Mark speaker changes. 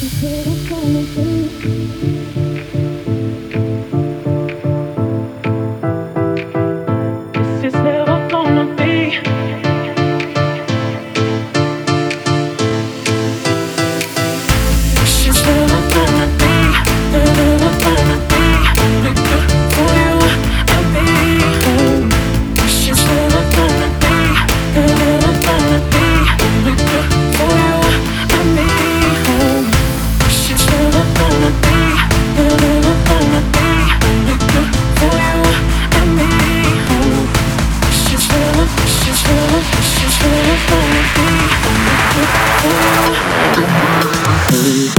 Speaker 1: This is never gonna be. This is never gonna be. Never gonna be. Good for you and me. This is never gonna be. Never gonna be. Good for you and me. This is never gonna be. Never gonna be. Good for you and me. This is never gonna be good for you.